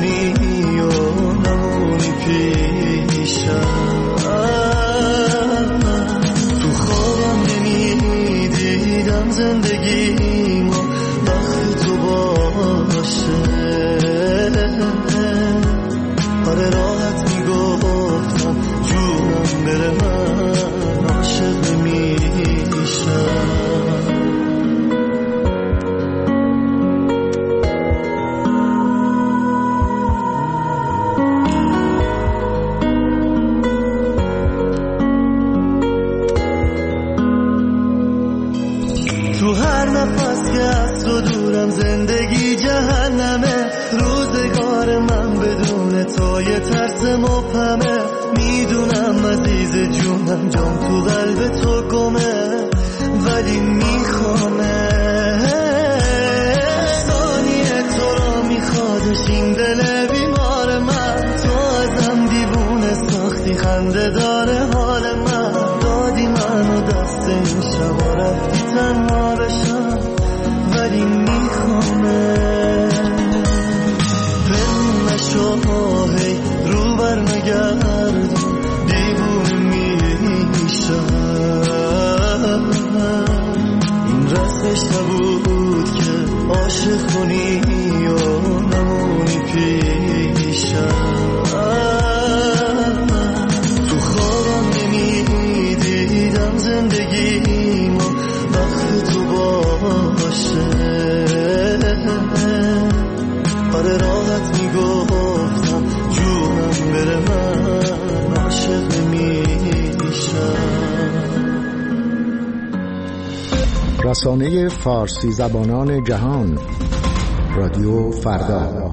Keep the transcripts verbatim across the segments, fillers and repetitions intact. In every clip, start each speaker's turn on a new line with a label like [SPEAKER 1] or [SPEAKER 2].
[SPEAKER 1] کنی و نمونی پیشم. تو خوابم نمیدیدم زندگیمو وقتی تو باشه. آره راحت میگفتم جونم بره من عاشق میشم. تو هر نفس که از تو دورم زندگی جهنمه. روزگار من بدون تو یه ترس مبهمه. میدونم عزیز جونم جام تو قلب تو گمه، ولی میخوامه. ثانیه تو را میخوادش این دل بیمار من. تو ازم دیوونه ساختی خنده داره حال من. دادی منو دست این شبا رفتی تنها بشم، ولی میخوامه. بمون نشو هی رو بر نگردم، دیوونه میشم. این رسمش نبود که عاشق کنی و نمونی پیشم. تو خوابم نمیدیدم زندگیمو وقتی تو باشه. آره راحت میگفتم جونم بره من عاشق میشم.
[SPEAKER 2] رسانه فارسی زبانان جهان، رادیو فردا.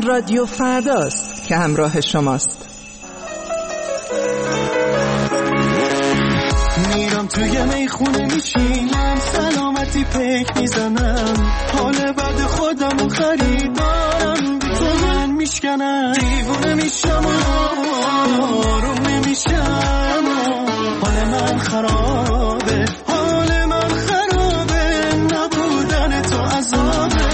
[SPEAKER 3] رادیو فرداست که همراه شماست.
[SPEAKER 1] میرم توی میخونه میشینم، سلامتی پیک میزنم، حال بد خودمو خریدارم، بی تو من میشکنم، دیوونه میشم و آروم نمیشم، حال من خرابه، حال من خرابه، نبودن تو عذابه،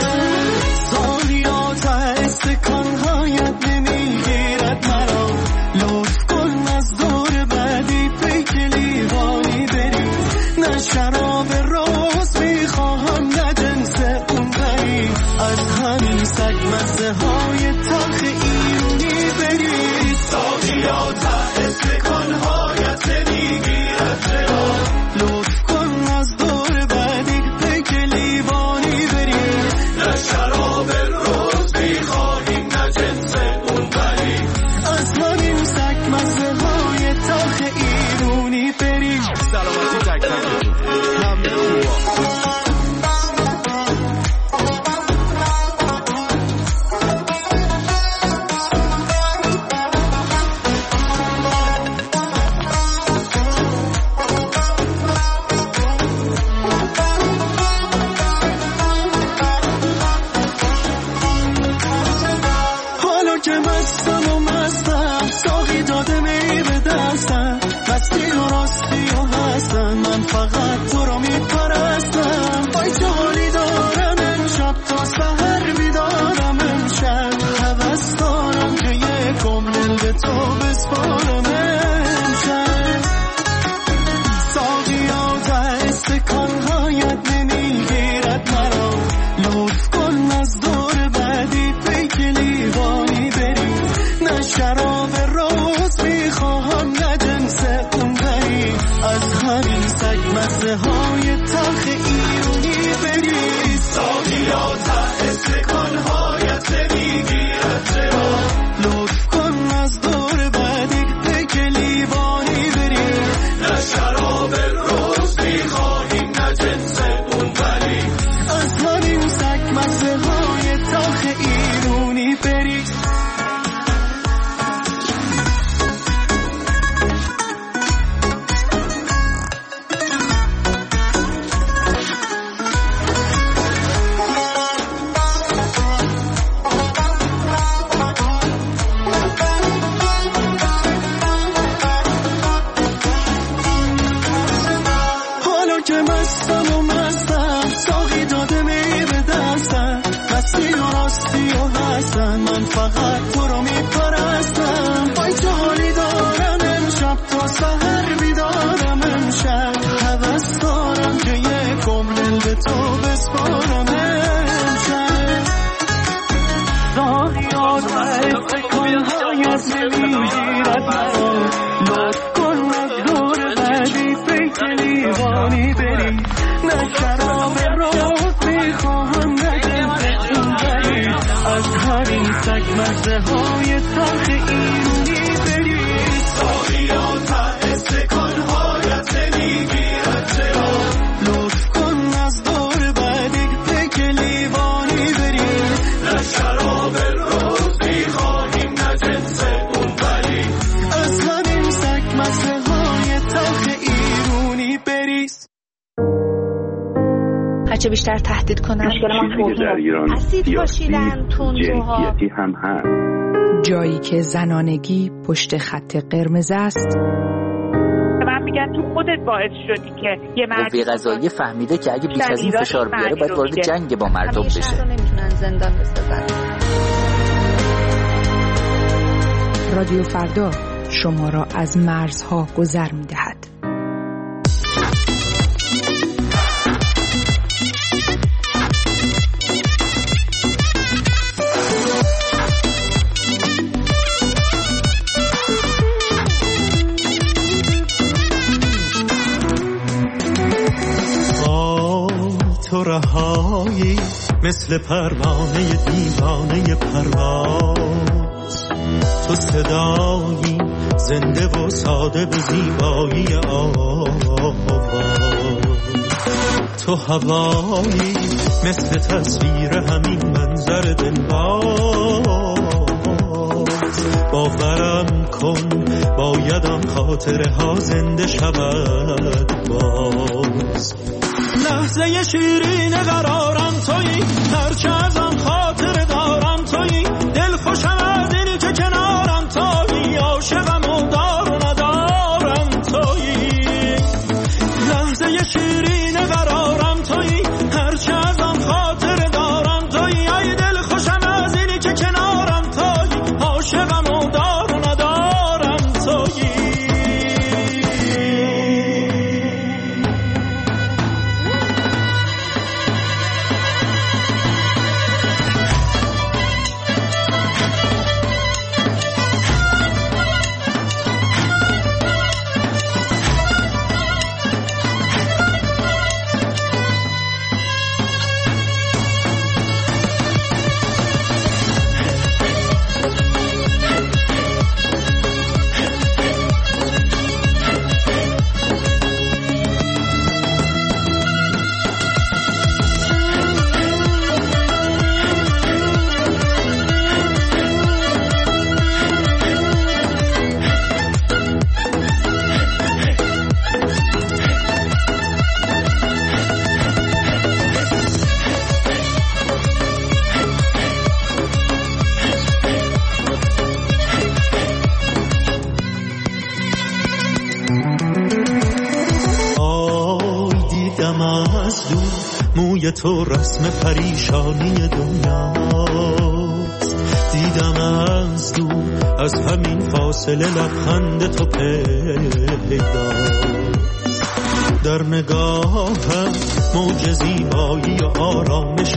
[SPEAKER 1] سالیات استکانهایت نمیگیرد مرا، لطف کن از دور بعدی پیک لیوانی بری، نه شراب روز میخواهم نه جنس اون بری، از همین سگ مزه های تلخ ایرونی بری، سالیات استکانهایت نمیگیرد چرا، لطف کن از دور بعدی پیک لیوانی بری، نه شراب روز میخواهیم نه جنس اون بری، از همین سگ مزه های تلخ ایرونی بری. سلامتی تک تک همه خوبا. حالا که مستم و مستم، ساقی داده می به دستم، مستی و راستی و هستم، من فقط تو رو می پرستم، وای چه حالی دارم امشب، تا سحر بیدارم امشب، هوس دارم که یک عمر به تو بسپارم امشب، ساقیات استکانهایت نمیگیرد مرا، لطف کن از دور بعدی پیک لیوانی بری، نه شراب روز میخواهم نه جنس اون بری، از همین سگ مزه های تلخ ایرونی بری، ساقیات استکانهایت نمیگیرد چرا، لطف کن از دور بعدی پیک لیوانی بری، نه شراب روز میخواهیم نه جنس اون بری، از همین سگ مزه های تلخ ایرونی بری. حالا که مستم و مستم، ساقی داده می به دستم، مستی و راستی و هستم، من فقط تو رو می پرستم، وای چه حالی دارم امشب، تا سحر بیدارم امشب، هوس دارم که یک عمر به تو بسپارم امشب، ساقیات استکانهایت نمیگیرد مرا، لطف کن از دور بعدی پیک لیوانی بری، نه شراب روز میخواهم نه جنس اون بری، از همین سگ مزه های تلخ ایرونی بری، ساقیات استکانهایت نمیگیرد چرا، لطف کن از دور بعدی پیک لیوانی بری، نه شراب روز میخواهیم نه جنس اون بری، از همین سگ مزه های تلخ ایرونی بری.
[SPEAKER 4] هرچه بیشتر تهدید کنن
[SPEAKER 5] در ایران
[SPEAKER 4] اسید پاشیدن تندروها
[SPEAKER 5] هم هست،
[SPEAKER 3] جایی که زنانگی پشت خط قرمز است،
[SPEAKER 6] من میگن تو خودت باعث شدی که یه مرد
[SPEAKER 7] قوه قضاییه فهمیده که اگه بیش از این فشار بیاره باید وارد جنگ با مردم بشه.
[SPEAKER 4] همیشه رو نمیتونن زندان بسازن.
[SPEAKER 3] رادیو فردا شما را از مرزها گذر می‌دهد.
[SPEAKER 1] تو رهایی مثل پروانه دیوانه پرواز، تو صدایی زنده و ساده به زیبایی آواز، تو هوایی مثل تصویر همین منظر دلباز، باورم کن بایدم خاطره ها زنده شود باز. لحظه شیرین قرارم تویی، هرچه ازم خاطره دارم تویی، دل خوشم از اینی که کنارم تویی، عاشقم و دار و ندارم تویی. لحظه شیرین قرارم تویی، هرچه ازم خاطره دارم تویی، ای دل خوشم از اینی که کنارم تویی، عاشقم و دار و ندارم تویی. موی تو رسم پریشانی دنیاست، دیدم از دور از همین فاصله لبخند تو پیداست. در نگاهم موج زیبایی و آرامش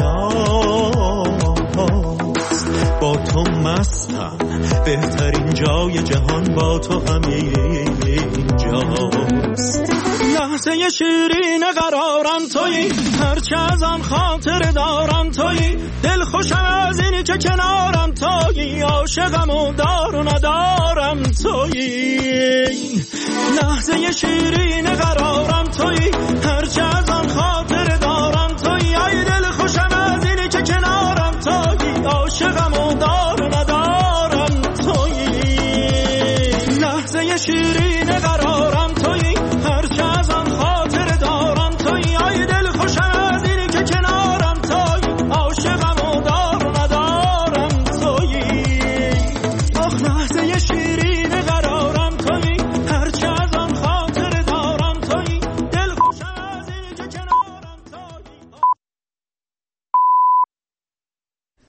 [SPEAKER 1] دریاست. با تو مستم، بهترین جای جهان با تو همین جاست. لحظه شیرین قرارم تویی، هرچه ازم خاطر دارم تویی، دل خوشم از اینی که کنارم تویی، عاشقم و دار و ندارم تویی. لحظه شیرین قرارم